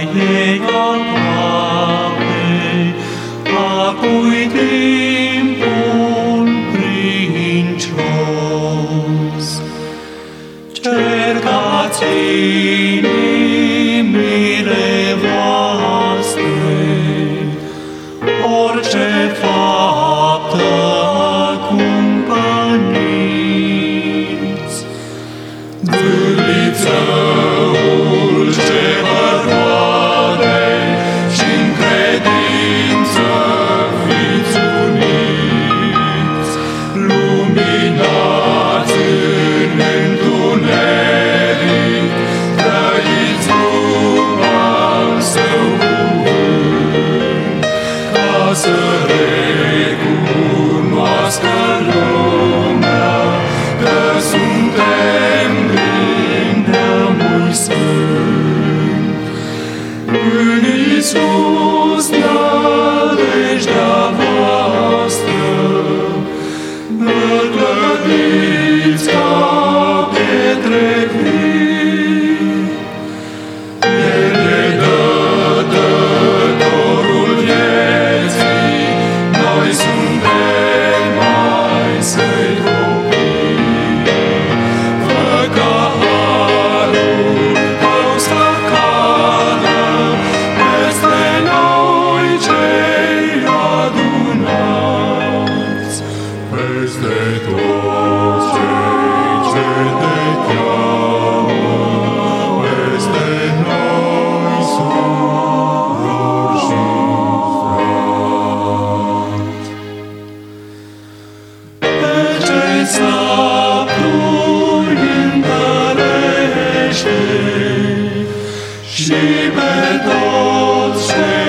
ei aproape, apoi timpul princios. Cercați inimile voastre, orice faptă cumpăniți. Zvârliți răul ce vă roade și-n credință fiți uniți. Luminați în întuneric, trăiți după al său cuvânt, ca să recunoască lumea că suntem din neamul sfânt. În Iisus nădejdea voastră, clădiți ca pietre vii. El ne dă dătorul vieții, noi suntem mai săi copii. Fă ca harul tău să cadă peste noi cei adunați, peste toți cei ce te cheamă, peste noi surori și frați. Pe cei slăburi întărește și pe toți cei